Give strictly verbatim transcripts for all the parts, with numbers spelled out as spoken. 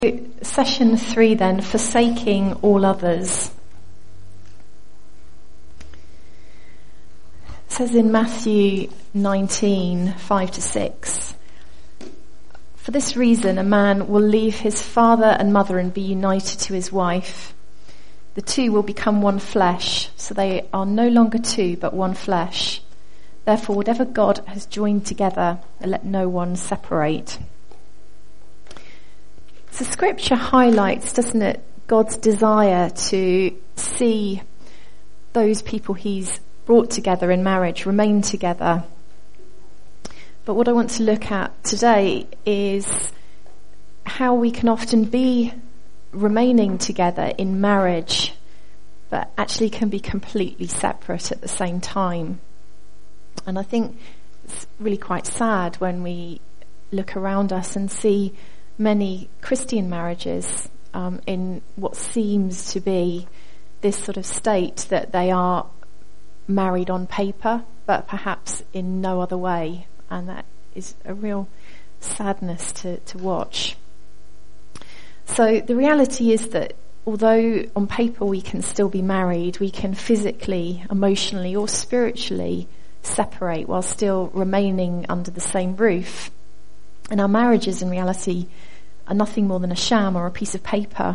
Session three then, forsaking all others. It says in Matthew nineteen, five to six, "For this reason a man will leave his father and mother and be united to his wife. The two will become one flesh, so they are no longer two but one flesh. Therefore whatever God has joined together, let no one separate." So scripture highlights, doesn't it, God's desire to see those people he's brought together in marriage remain together. But what I want to look at today is how we can often be remaining together in marriage, but actually can be completely separate at the same time. And I think it's really quite sad when we look around us and see many Christian marriages um, in what seems to be this sort of state that they are married on paper, but perhaps in no other way. And that is a real sadness to, to watch. So the reality is that although on paper we can still be married, we can physically, emotionally or spiritually separate while still remaining under the same roof. And our marriages in reality are nothing more than a sham or a piece of paper.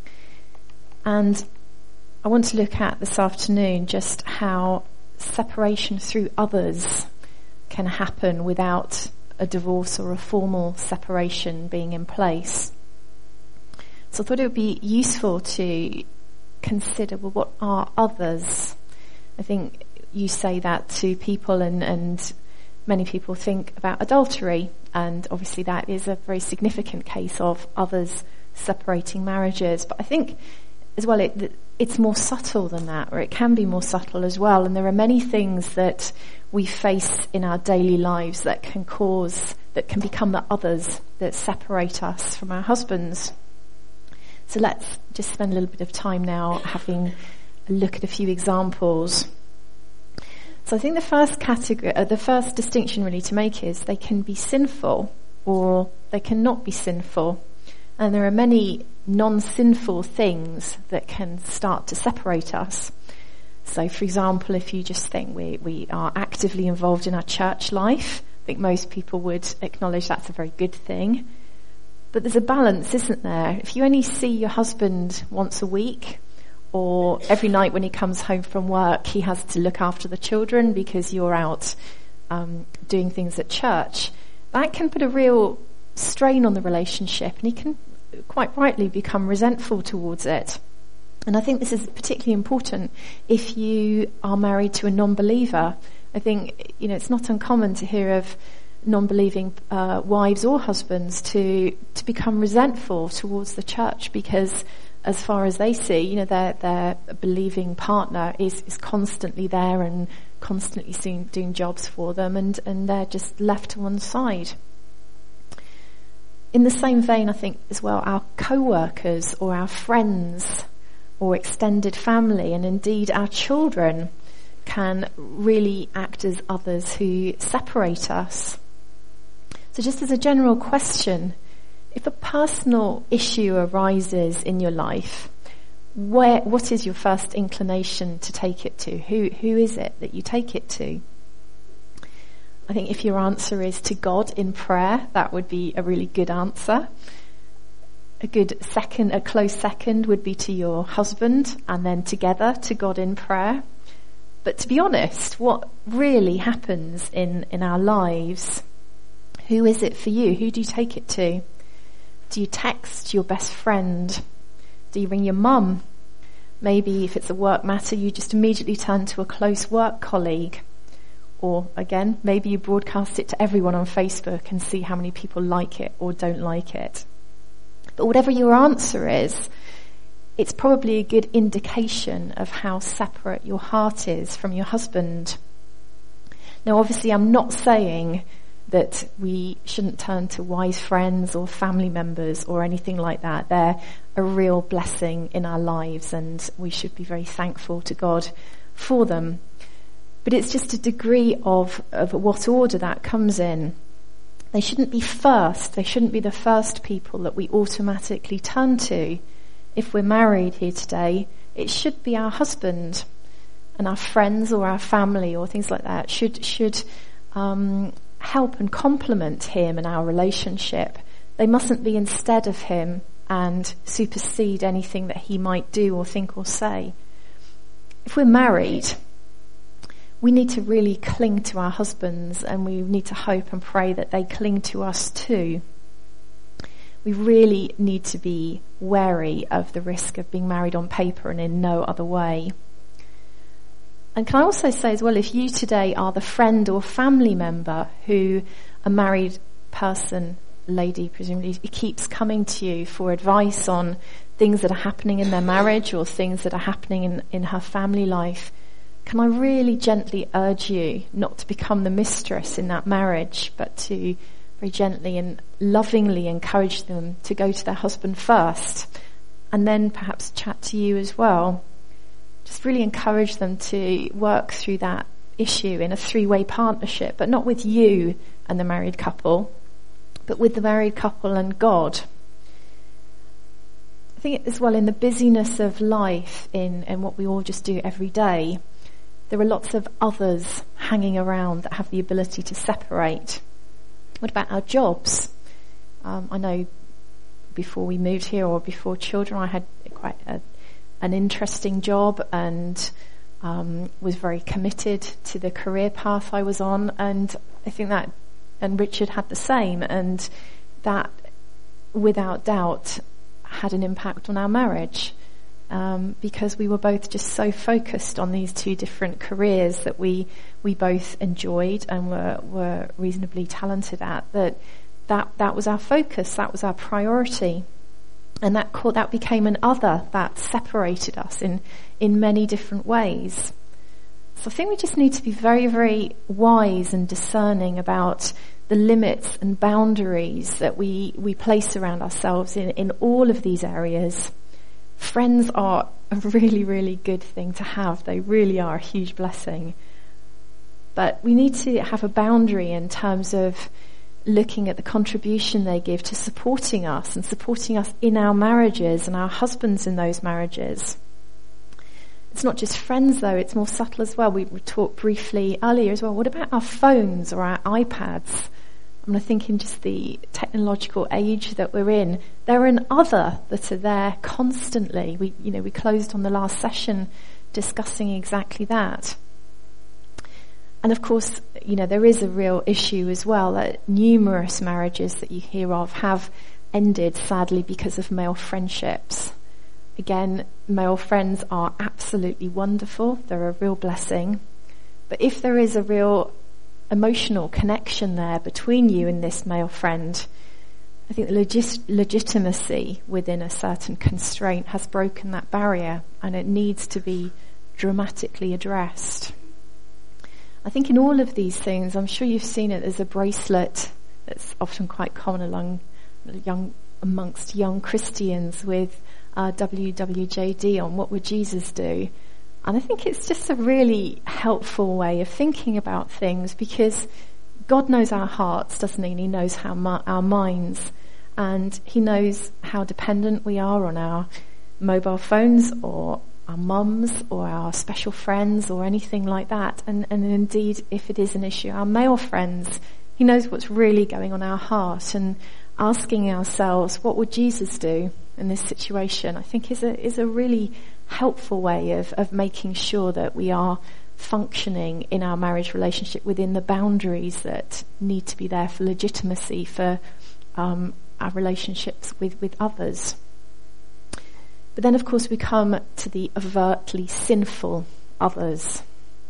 And I want to look at this afternoon just how separation through others can happen without a divorce or a formal separation being in place. So I thought it would be useful to consider, well, what are others? I think you say that to people and, and many people think about adultery, and obviously that is a very significant case of others separating marriages. But I think as well it, it's more subtle than that, or it can be more subtle as well. And there are many things that we face in our daily lives that can cause, that can become the others that separate us from our husbands. So let's just spend a little bit of time now having a look at a few examples. So I think the first category, uh, the first distinction really to make is they can be sinful or they cannot be sinful. And there are many non-sinful things that can start to separate us. So for example, if you just think we, we are actively involved in our church life, I think most people would acknowledge that's a very good thing. But there's a balance, isn't there? If you only see your husband once a week, or every night when he comes home from work, he has to look after the children because you're out um, doing things at church, that can put a real strain on the relationship, and he can quite rightly become resentful towards it. And I think this is particularly important if you are married to a non-believer. I think, you know, it's not uncommon to hear of non-believing uh, wives or husbands to to become resentful towards the church because, as far as they see, you know, their their believing partner is, is constantly there and constantly seeing, doing jobs for them, and, and they're just left to one side. In the same vein, I think as well, our co-workers or our friends or extended family, and indeed our children, can really act as others who separate us. So just as a general question, if a personal issue arises in your life, where, what is your first inclination to take it to? Who, who is it that you take it to? I think if your answer is to God in prayer, that would be a really good answer. A good second, a close second would be to your husband, and then together to God in prayer. But to be honest, what really happens in, in our lives, who is it for you? Who do you take it to? Do you text your best friend? Do you ring your mum? Maybe if it's a work matter, you just immediately turn to a close work colleague. Or again, maybe you broadcast it to everyone on Facebook and see how many people like it or don't like it. But whatever your answer is, it's probably a good indication of how separate your heart is from your husband. Now obviously I'm not saying that we shouldn't turn to wise friends or family members or anything like that. They're a real blessing in our lives, and we should be very thankful to God for them. But it's just a degree of, of what order that comes in. They shouldn't be first. They shouldn't be the first people that we automatically turn to. If we're married here today, it should be our husband, and our friends or our family or things like that should should um, help and complement him and our relationship. They mustn't be instead of him and supersede anything that he might do or think or say. If we're married, we need to really cling to our husbands, and we need to hope and pray that they cling to us too. We really need to be wary of the risk of being married on paper and in no other way. And can I also say as well, if you today are the friend or family member who a married person, lady presumably, keeps coming to you for advice on things that are happening in their marriage or things that are happening in, in her family life, can I really gently urge you not to become the mistress in that marriage, but to very gently and lovingly encourage them to go to their husband first and then perhaps chat to you as well. Just really encourage them to work through that issue in a three-way partnership, but not with you and the married couple, but with the married couple and God. I think as well, in the busyness of life, in, in what we all just do every day, there are lots of others hanging around that have the ability to separate. What about our jobs? Um, I know before we moved here or before children, I had quite a, an interesting job and um, was very committed to the career path I was on. And I think that, and Richard had the same, and that without doubt had an impact on our marriage. Um, because we were both just so focused on these two different careers that we we both enjoyed and were were reasonably talented at, that that that was our focus, that was our priority, and that caught, that became an other that separated us in in many different ways. So I think we just need to be very, very wise and discerning about the limits and boundaries that we we place around ourselves in in all of these areas. Friends are a really, really good thing to have. They really are a huge blessing. But we need to have a boundary in terms of looking at the contribution they give to supporting us and supporting us in our marriages and our husbands in those marriages. It's not just friends though, it's more subtle as well. We, we talked briefly earlier as well. What about our phones or our iPads? I'm thinking just the technological age that we're in. There are an other that are there constantly. We, you know, we closed on the last session discussing exactly that. And of course, you know, there is a real issue as well that numerous marriages that you hear of have ended sadly because of male friendships. Again, male friends are absolutely wonderful. They're a real blessing. But if there is a real emotional connection there between you and this male friend, I think the legis- legitimacy within a certain constraint has broken that barrier, and it needs to be dramatically addressed. I think in all of these things, I'm sure you've seen it as a bracelet that's often quite common along young amongst young Christians with uh, W W J D on what would Jesus do. And I think it's just a really helpful way of thinking about things, because God knows our hearts, doesn't he? And he knows how mu- our minds, and he knows how dependent we are on our mobile phones or our mums or our special friends or anything like that. And, and indeed, if it is an issue, our male friends, he knows what's really going on our heart, and asking ourselves, what would Jesus do in this situation, I think is a, is a really helpful way of, of making sure that we are functioning in our marriage relationship within the boundaries that need to be there for legitimacy for um, our relationships with, with others. But then, of course, we come to the overtly sinful others.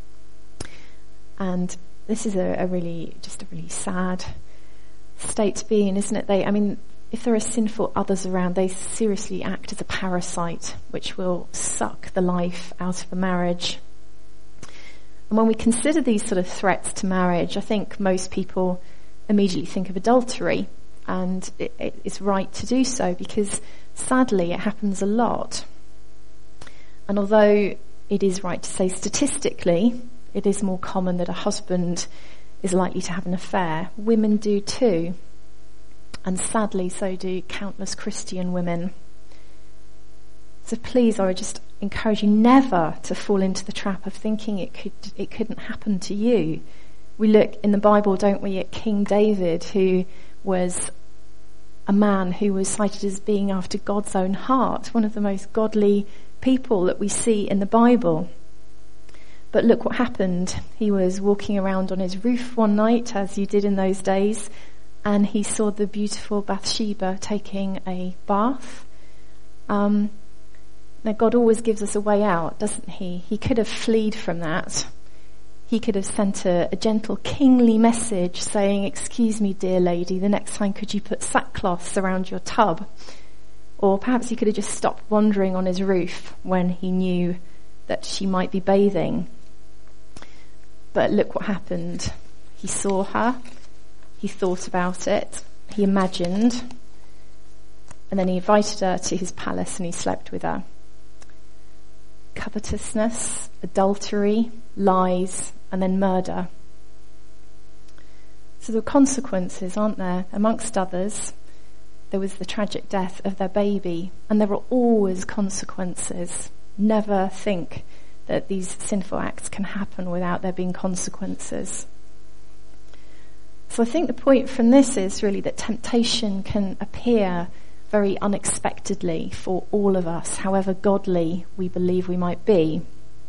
And this is a, a really, just a really sad state to be in, isn't it? They, I mean, if there are sinful others around, they seriously act as a parasite which will suck the life out of a marriage. And when we consider these sort of threats to marriage, I think most people immediately think of adultery, and it, it, it's right to do so, because sadly it happens a lot. And although it is right to say statistically it is more common that a husband is likely to have an affair. Women do too. And sadly, so do countless Christian women. So please, I would just encourage you never to fall into the trap of thinking it could, it couldn't happen to you. We look in the Bible, don't we, at King David, who was a man who was cited as being after God's own heart, one of the most godly people that we see in the Bible. But look what happened. He was walking around on his roof one night, as you did in those days, and he saw the beautiful Bathsheba taking a bath. Um, now God always gives us a way out, doesn't he? He could have fled from that. He could have sent a, a gentle kingly message saying, excuse me, dear lady, the next time could you put sackcloths around your tub? Or perhaps he could have just stopped wandering on his roof when he knew that she might be bathing. But look what happened. He saw her. He thought about it, he imagined, and then he invited her to his palace and he slept with her. Covetousness, adultery, lies, and then murder. So there were consequences, aren't there? Amongst others, there was the tragic death of their baby, and there are always consequences. Never think that these sinful acts can happen without there being consequences. So I think the point from this is really that temptation can appear very unexpectedly for all of us, however godly we believe we might be.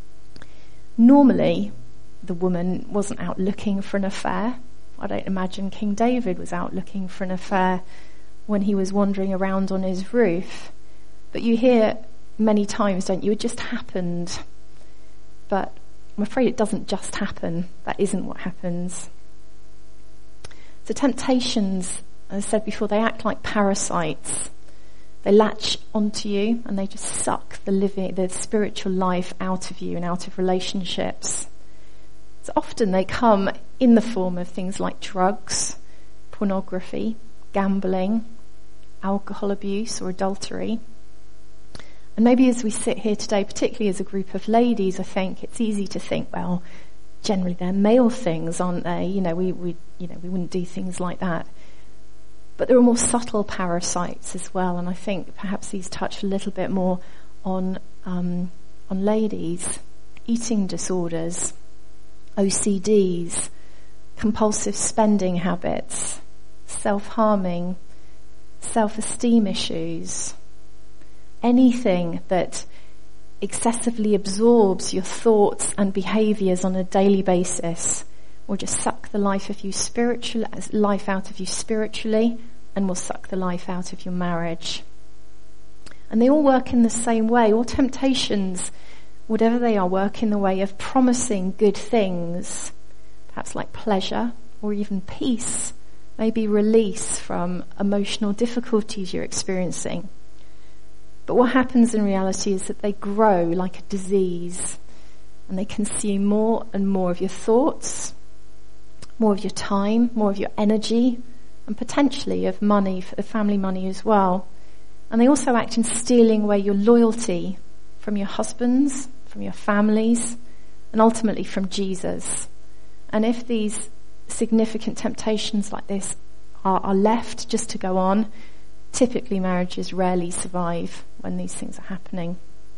Normally, the woman wasn't out looking for an affair. I don't imagine King David was out looking for an affair when he was wandering around on his roof. But you hear many times, don't you, it just happened. But I'm afraid it doesn't just happen. That isn't what happens. So temptations, as I said before, they act like parasites. They latch onto you and they just suck the living, the spiritual life out of you and out of relationships. So often they come in the form of things like drugs, pornography, gambling, alcohol abuse or adultery. And maybe as we sit here today, particularly as a group of ladies, I think it's easy to think, well, generally they're male things, aren't they? You know, we, we, you know, we wouldn't do things like that. But there are more subtle parasites as well, and I think perhaps these touch a little bit more on um, on ladies. Eating disorders, O C Ds, compulsive spending habits, self-harming, self-esteem issues. Anything that excessively absorbs your thoughts and behaviours on a daily basis will just suck the life of you spiritual life out of you spiritually, and will suck the life out of your marriage. And they all work in the same way. All temptations, whatever they are, work in the way of promising good things, perhaps like pleasure or even peace, maybe release from emotional difficulties you're experiencing. But what happens in reality is that they grow like a disease, and they consume more and more of your thoughts, more of your time, more of your energy, and potentially of money, of family money as well. And they also act in stealing away your loyalty from your husbands, from your families, and ultimately from Jesus. And if these significant temptations like this are, are left just to go on, typically marriages rarely survive when these things are happening.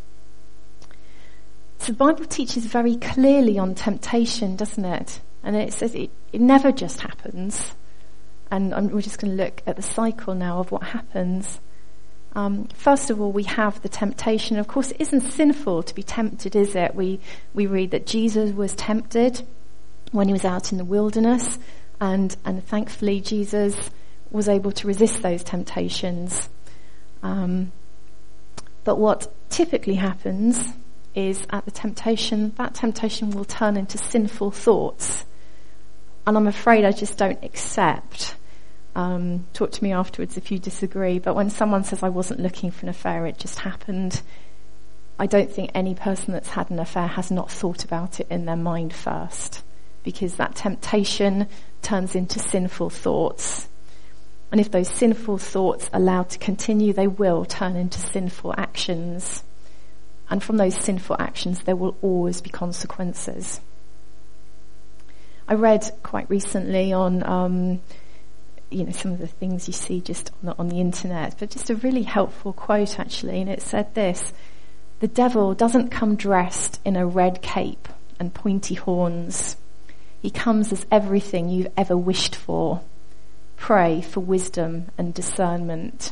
So the Bible teaches very clearly on temptation, doesn't it? And it says it, it never just happens. And I'm, we're just going to look at the cycle now of what happens. Um, first of all, we have the temptation. Of course, it isn't sinful to be tempted, is it? We we read that Jesus was tempted when he was out in the wilderness, and and thankfully Jesus was able to resist those temptations. Um, but what typically happens is at the temptation, that temptation will turn into sinful thoughts. And I'm afraid I just don't accept. Um, talk to me afterwards if you disagree. But when someone says I wasn't looking for an affair, it just happened, I don't think any person that's had an affair has not thought about it in their mind first. Because that temptation turns into sinful thoughts. And if those sinful thoughts are allowed to continue, they will turn into sinful actions. And from those sinful actions, there will always be consequences. I read quite recently on, um, you know, some of the things you see just on the, on the internet, but just a really helpful quote actually, and it said this: "The devil doesn't come dressed in a red cape and pointy horns. He comes as everything you've ever wished for. Pray for wisdom and discernment."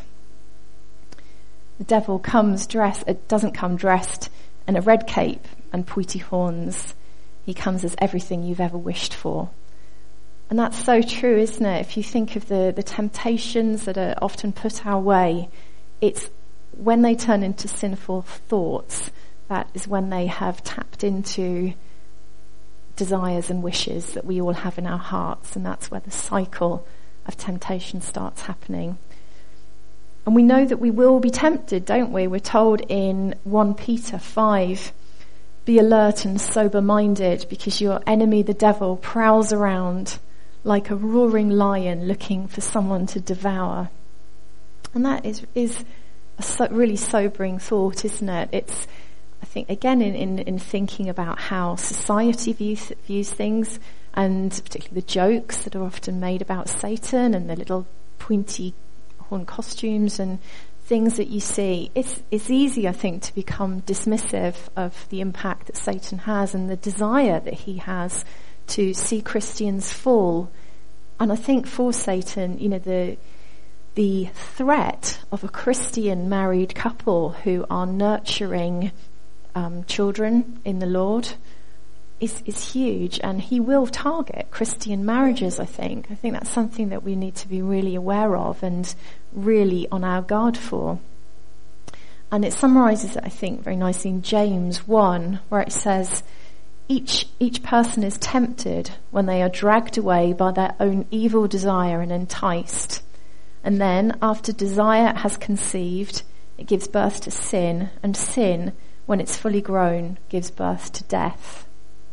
The devil comes dressed, it doesn't come dressed in a red cape and pointy horns. He comes as everything you've ever wished for. And that's so true, isn't it? If you think of the, the temptations that are often put our way, it's when they turn into sinful thoughts, that is when they have tapped into desires and wishes that we all have in our hearts, and that's where the cycle of temptation starts happening. And we know that we will be tempted, don't we? We're told in First Peter five, "Be alert and sober-minded, because your enemy, the devil, prowls around like a roaring lion looking for someone to devour." And that is is a so, really sobering thought, isn't it? It's, I think, again, in, in, in thinking about how society views, views things, and particularly the jokes that are often made about Satan and the little pointy horn costumes and things that you see, it's, it's easy, I think, to become dismissive of the impact that Satan has and the desire that he has to see Christians fall. And I think for Satan, you know, the the threat of a Christian married couple who are nurturing um, children in the Lord is is huge, and he will target Christian marriages, I think. I think that's something that we need to be really aware of and really on our guard for. And it summarises it, I think, very nicely in James one, where it says, Each each person is tempted when they are dragged away by their own evil desire and enticed. And then, after desire has conceived, it gives birth to sin, and sin, when it's fully grown, gives birth to death.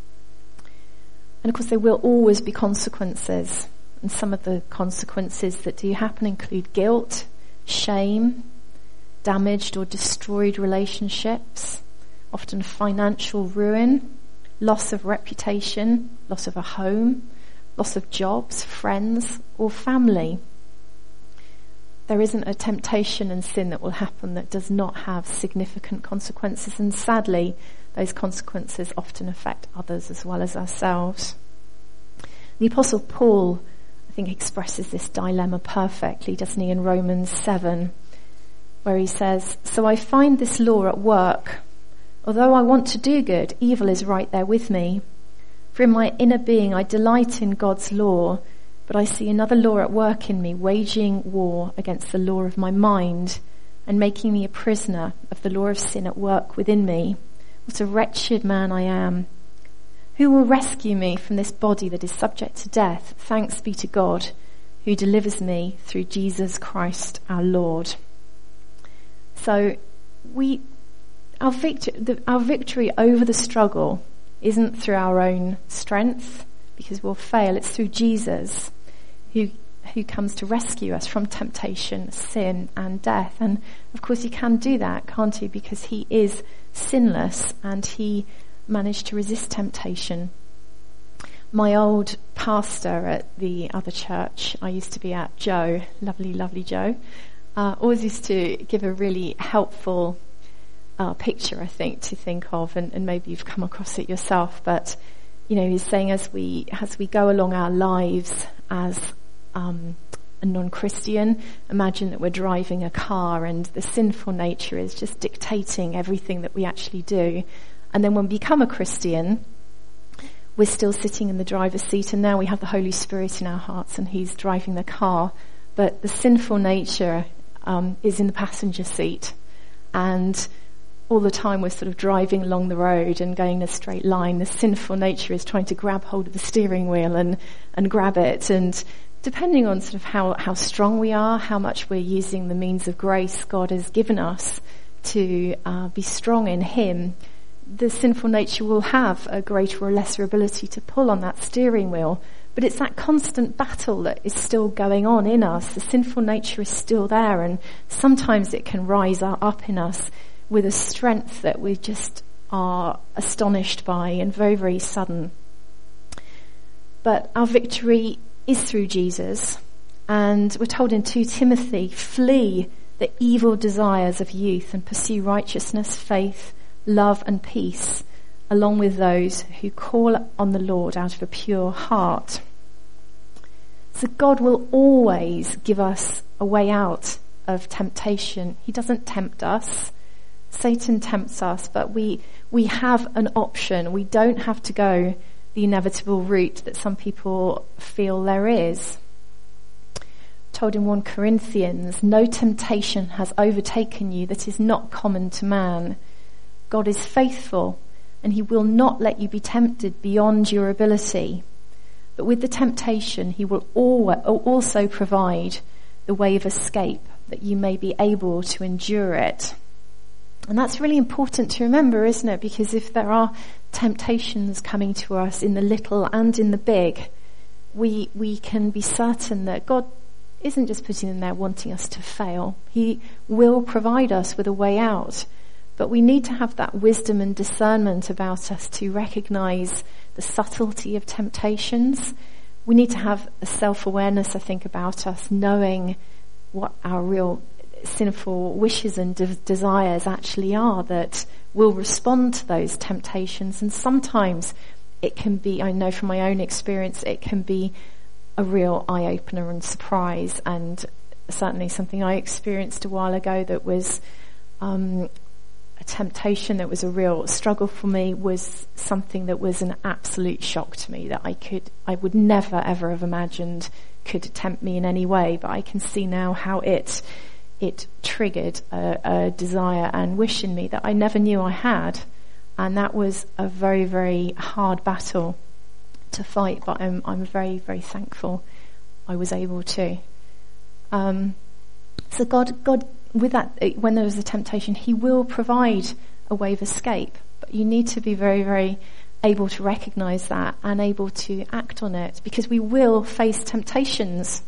And of course there will always be consequences, and some of the consequences that do happen include guilt, shame, damaged or destroyed relationships, often financial ruin, loss of reputation, loss of a home, loss of jobs, friends, or family. There isn't a temptation and sin that will happen that does not have significant consequences, and sadly, those consequences often affect others as well as ourselves. The Apostle Paul, I think, expresses this dilemma perfectly, doesn't he, in Romans seven, where he says, "So I find this law at work. Although I want to do good, evil is right there with me. For in my inner being I delight in God's law, but I see another law at work in me, waging war against the law of my mind and making me a prisoner of the law of sin at work within me. What a wretched man I am. Who will rescue me from this body that is subject to death? Thanks be to God, who delivers me through Jesus Christ our Lord." So we... Our victory, the, our victory over the struggle isn't through our own strength, because we'll fail. It's through Jesus, who who comes to rescue us from temptation, sin, and death. And of course, he can do that, can't he? Because he is sinless, and he managed to resist temptation. My old pastor at the other church I used to be at, Joe, lovely, lovely Joe, uh, always used to give a really helpful Uh, picture, I think, to think of, and, and maybe you've come across it yourself, but you know, he's saying as we as we go along our lives as um, a non-Christian, imagine that we're driving a car and the sinful nature is just dictating everything that we actually do, and then when we become a Christian, we're still sitting in the driver's seat, and now we have the Holy Spirit in our hearts and he's driving the car, but the sinful nature um, is in the passenger seat, and all the time we're sort of driving along the road and going in a straight line. The sinful nature is trying to grab hold of the steering wheel and, and grab it. And depending on sort of how, how strong we are, how much we're using the means of grace God has given us to uh, be strong in him, the sinful nature will have a greater or lesser ability to pull on that steering wheel. But it's that constant battle that is still going on in us. The sinful nature is still there, and sometimes it can rise up in us with a strength that we just are astonished by and very, very sudden. But our victory is through Jesus. And we're told in Second Timothy, flee the evil desires of youth and pursue righteousness, faith, love and peace, along with those who call on the Lord out of a pure heart. So God will always give us a way out of temptation. He doesn't tempt us. Satan tempts us, but we we have an option. We don't have to go the inevitable route that some people feel there is. Told in First Corinthians, no temptation has overtaken you that is not common to man. God is faithful, and he will not let you be tempted beyond your ability. But with the temptation, he will also provide the way of escape, that you may be able to endure it. And that's really important to remember, isn't it? Because if there are temptations coming to us in the little and in the big, we we can be certain that God isn't just putting them there wanting us to fail. He will provide us with a way out. But we need to have that wisdom and discernment about us to recognize the subtlety of temptations. We need to have a self-awareness, I think, about us, knowing what our real sinful wishes and de- desires actually are that will respond to those temptations. And sometimes it can be, I know from my own experience, it can be a real eye-opener and surprise, and certainly something I experienced a while ago that was um, a temptation that was a real struggle for me, was something that was an absolute shock to me, that I could, I would never ever have imagined could tempt me in any way, but I can see now how it it triggered a, a desire and wish in me that I never knew I had, and that was a very, very hard battle to fight, but I'm I'm very, very thankful I was able to. Um, so God, God, with that, when there is a temptation, he will provide a way of escape, but you need to be very, very able to recognize that and able to act on it, because we will face temptations,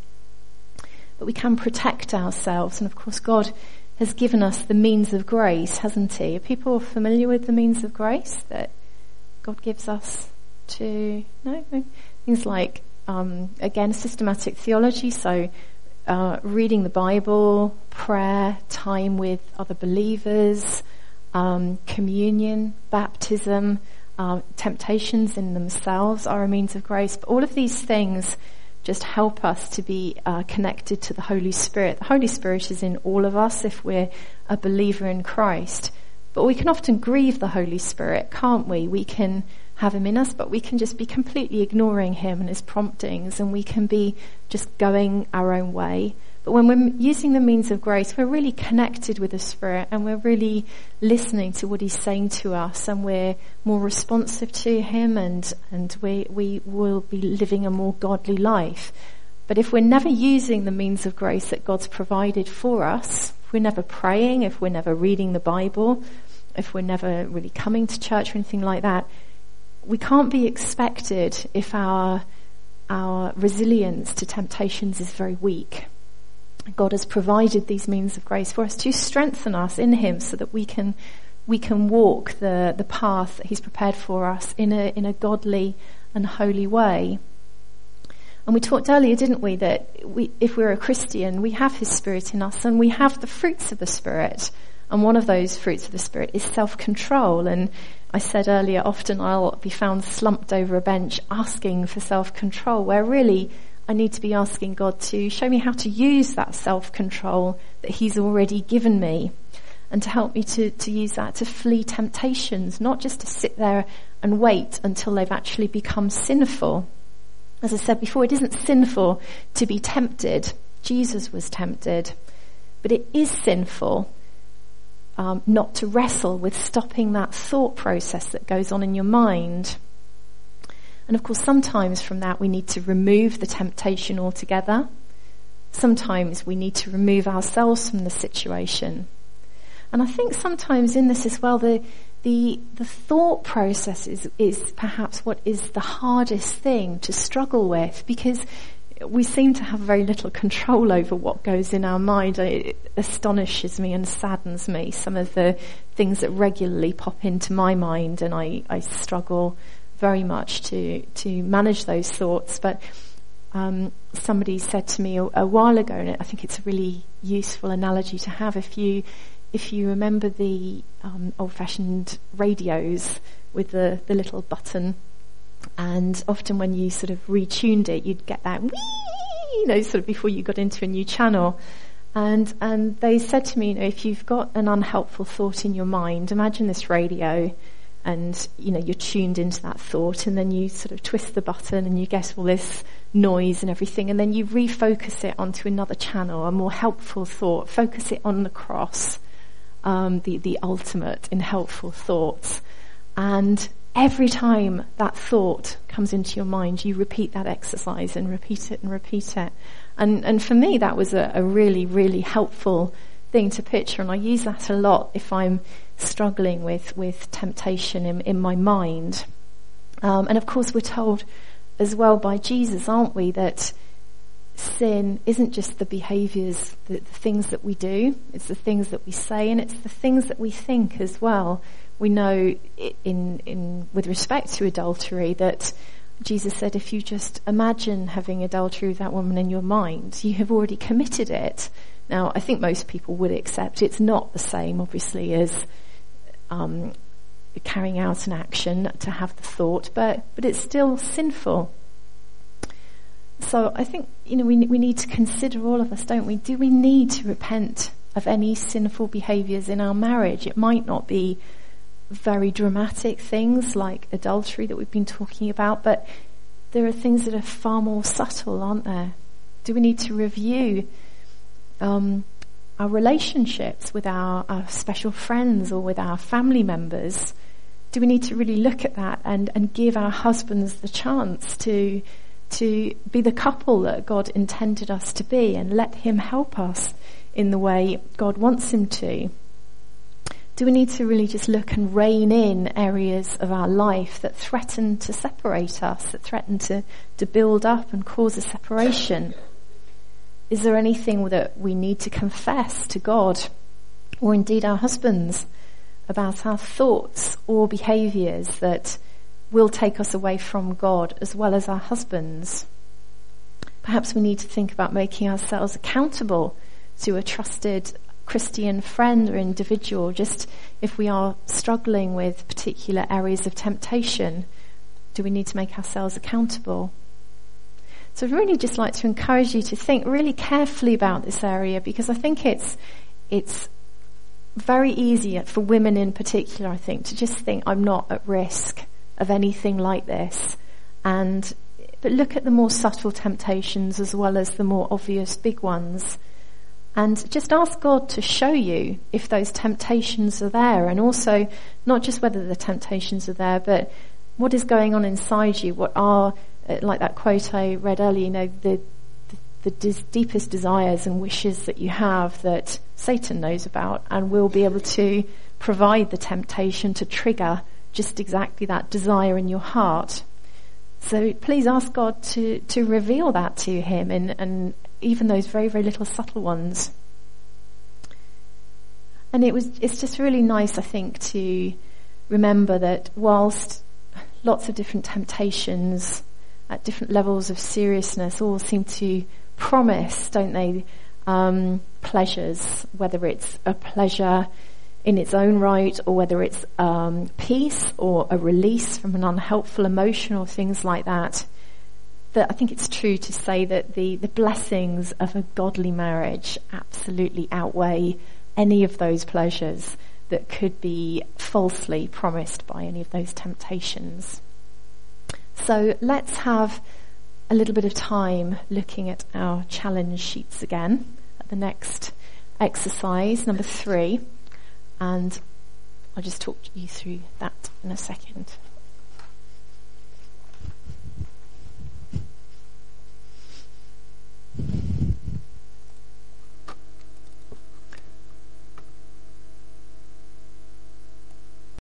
but we can protect ourselves. And of course, God has given us the means of grace, hasn't he? Are people familiar with the means of grace that God gives us to, no, no. Things like, um, again, systematic theology, so uh, reading the Bible, prayer, time with other believers, um, communion, baptism, uh, temptations in themselves are a means of grace. But all of these things just help us to be uh, connected to the Holy Spirit. The Holy Spirit is in all of us if we're a believer in Christ. But we can often grieve the Holy Spirit, can't we? We can have him in us, but we can just be completely ignoring him and his promptings, and we can be just going our own way. But when we're using the means of grace, we're really connected with the Spirit, and we're really listening to what he's saying to us, and we're more responsive to him, and, and we, we will be living a more godly life. But if we're never using the means of grace that God's provided for us, if we're never praying, if we're never reading the Bible, if we're never really coming to church or anything like that, we can't be expected if our our resilience to temptations is very weak. God has provided these means of grace for us to strengthen us in him, so that we can we can walk the, the path that he's prepared for us in a in a godly and holy way. And we talked earlier, didn't we, that we, if we're a Christian, we have his Spirit in us, and we have the fruits of the Spirit. And one of those fruits of the Spirit is self-control. And I said earlier, often I'll be found slumped over a bench asking for self-control, where really I need to be asking God to show me how to use that self-control that he's already given me, and to help me to, to use that to flee temptations, not just to sit there and wait until they've actually become sinful. As I said before, it isn't sinful to be tempted. Jesus was tempted. But it is sinful Um, not to wrestle with stopping that thought process that goes on in your mind. And of course, sometimes from that we need to remove the temptation altogether. Sometimes we need to remove ourselves from the situation. And I think sometimes in this as well, the the, the thought process is, is perhaps what is the hardest thing to struggle with, because we seem to have very little control over what goes in our mind. It astonishes me and saddens me, some of the things that regularly pop into my mind, and I, I struggle very much to, to manage those thoughts. But um, somebody said to me a, a while ago, and I think it's a really useful analogy to have, if you if you remember the um, old-fashioned radios with the, the little button, and often when you sort of retuned it, you'd get that whee, you know, sort of before you got into a new channel. And and they said to me, you know, if you've got an unhelpful thought in your mind, imagine this radio, and, you know, you're tuned into that thought, and then you sort of twist the button and you get all this noise and everything, and then you refocus it onto another channel, a more helpful thought, focus it on the cross, um, the, the ultimate in helpful thoughts. And every time that thought comes into your mind, you repeat that exercise and repeat it and repeat it. And, and for me, that was a, a really, really helpful thing to picture. And I use that a lot if I'm struggling with, with temptation in, in my mind. Um, and of course, we're told as well by Jesus, aren't we, that sin isn't just the behaviours, the, the things that we do, it's the things that we say, and it's the things that we think as well. We know in, in with respect to adultery that Jesus said, if you just imagine having adultery with that woman in your mind, you have already committed it. Now, I think most people would accept it's not the same, obviously, as um, carrying out an action to have the thought, but, but it's still sinful. So I think, you know, we we need to consider, all of us, don't we? Do we need to repent of any sinful behaviours in our marriage? It might not be very dramatic things like adultery that we've been talking about, but there are things that are far more subtle, aren't there? Do we need to review um, our relationships with our, our special friends or with our family members? Do we need to really look at that and, and give our husbands the chance to to be the couple that God intended us to be, and let him help us in the way God wants him to? Do we need to really just look and rein in areas of our life that threaten to separate us, that threaten to, to build up and cause a separation? Is there anything that we need to confess to God, or indeed our husbands, about our thoughts or behaviours that will take us away from God as well as our husbands? Perhaps we need to think about making ourselves accountable to a trusted Christian friend or individual, just if we are struggling with particular areas of temptation. Do we need to make ourselves accountable? So I'd really just like to encourage you to think really carefully about this area, because I think it's it's very easy for women in particular, I think, to just think, I'm not at risk of anything like this. And but look at the more subtle temptations as well as the more obvious big ones. And just ask God to show you if those temptations are there, and also not just whether the temptations are there, but what is going on inside you. What are, like that quote I read earlier, you know, the the, the dis- deepest desires and wishes that you have that Satan knows about, and will be able to provide the temptation to trigger just exactly that desire in your heart. So please ask God to, to reveal that to him, and, and even those very, very little subtle ones. And it was, it's just really nice, I think, to remember that whilst lots of different temptations at different levels of seriousness all seem to promise, don't they, um, pleasures, whether it's a pleasure in its own right, or whether it's um, peace or a release from an unhelpful emotion or things like that, that I think it's true to say that the, the blessings of a godly marriage absolutely outweigh any of those pleasures that could be falsely promised by any of those temptations. So let's have a little bit of time looking at our challenge sheets again at the next exercise, number three. And I'll just talk you through that in a second.